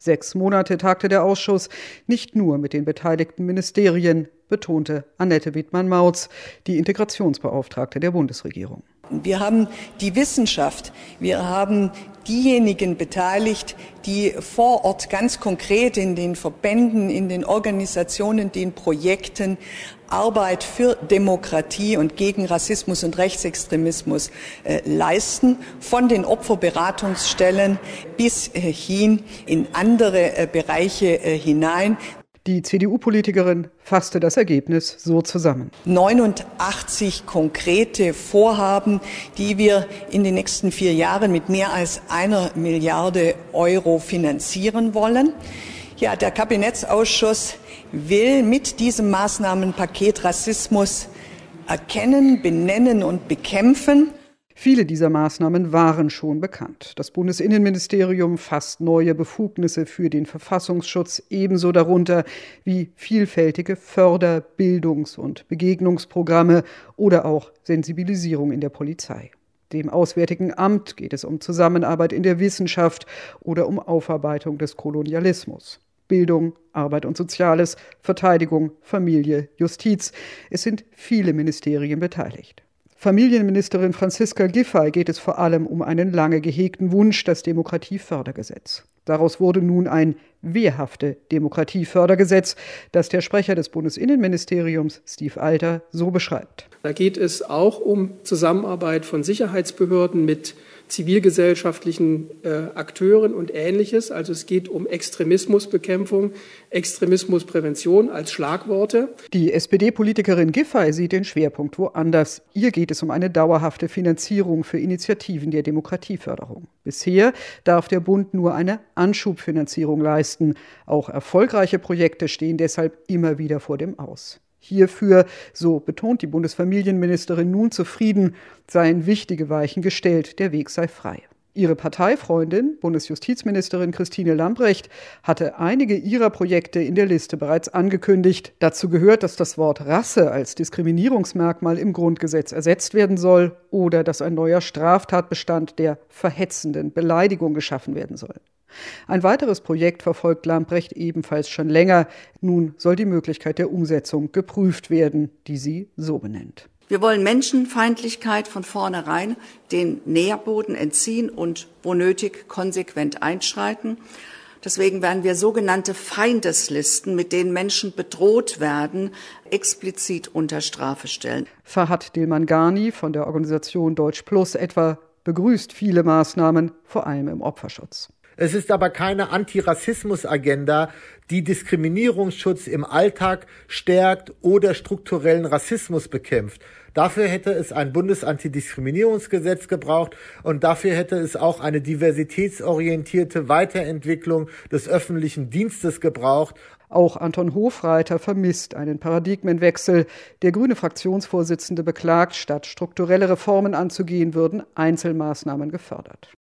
6 Monate tagte der Ausschuss, nicht nur mit den beteiligten Ministerien, betonte Annette Wittmann-Mautz, die Integrationsbeauftragte der Bundesregierung. Wir haben die Wissenschaft, wir haben diejenigen beteiligt, die vor Ort ganz konkret in den Verbänden, in den Organisationen, den Projekten Arbeit für Demokratie und gegen Rassismus und Rechtsextremismus leisten, von den Opferberatungsstellen bis hin in andere Bereiche hinein. Die CDU-Politikerin fasste das Ergebnis so zusammen. 89 konkrete Vorhaben, die wir in den nächsten 4 Jahren mit mehr als 1 Milliarde Euro finanzieren wollen. Ja, der Kabinettsausschuss will mit diesem Maßnahmenpaket Rassismus erkennen, benennen und bekämpfen. Viele dieser Maßnahmen waren schon bekannt. Das Bundesinnenministerium fasst neue Befugnisse für den Verfassungsschutz ebenso darunter wie vielfältige Förder-, Bildungs- und Begegnungsprogramme oder auch Sensibilisierung in der Polizei. Dem Auswärtigen Amt geht es um Zusammenarbeit in der Wissenschaft oder um Aufarbeitung des Kolonialismus. Bildung, Arbeit und Soziales, Verteidigung, Familie, Justiz. Es sind viele Ministerien beteiligt. Familienministerin Franziska Giffey geht es vor allem um einen lange gehegten Wunsch, das Demokratiefördergesetz. Daraus wurde nun ein wehrhafte Demokratiefördergesetz, das der Sprecher des Bundesinnenministeriums, Steve Alter, so beschreibt. Da geht es auch um Zusammenarbeit von Sicherheitsbehörden mit zivilgesellschaftlichen Akteuren und Ähnliches. Also es geht um Extremismusbekämpfung, Extremismusprävention als Schlagworte. Die SPD-Politikerin Giffey sieht den Schwerpunkt woanders. Ihr geht es um eine dauerhafte Finanzierung für Initiativen der Demokratieförderung. Bisher darf der Bund nur eine Anschubfinanzierung leisten. Auch erfolgreiche Projekte stehen deshalb immer wieder vor dem Aus. Hierfür, so betont die Bundesfamilienministerin nun zufrieden, seien wichtige Weichen gestellt, der Weg sei frei. Ihre Parteifreundin, Bundesjustizministerin Christine Lambrecht, hatte einige ihrer Projekte in der Liste bereits angekündigt. Dazu gehört, dass das Wort Rasse als Diskriminierungsmerkmal im Grundgesetz ersetzt werden soll oder dass ein neuer Straftatbestand der verhetzenden Beleidigung geschaffen werden soll. Ein weiteres Projekt verfolgt Lambrecht ebenfalls schon länger. Nun soll die Möglichkeit der Umsetzung geprüft werden, die sie so benennt. Wir wollen Menschenfeindlichkeit von vornherein den Nährboden entziehen und, wo nötig, konsequent einschreiten. Deswegen werden wir sogenannte Feindeslisten, mit denen Menschen bedroht werden, explizit unter Strafe stellen. Fahad Dilmangani von der Organisation Deutsch Plus etwa begrüßt viele Maßnahmen, vor allem im Opferschutz. Es ist aber keine Antirassismus-Agenda, die Diskriminierungsschutz im Alltag stärkt oder strukturellen Rassismus bekämpft. Dafür hätte es ein Bundesantidiskriminierungsgesetz gebraucht und dafür hätte es auch eine diversitätsorientierte Weiterentwicklung des öffentlichen Dienstes gebraucht. Auch Anton Hofreiter vermisst einen Paradigmenwechsel. Der grüne Fraktionsvorsitzende beklagt, statt strukturelle Reformen anzugehen, würden Einzelmaßnahmen gefördert.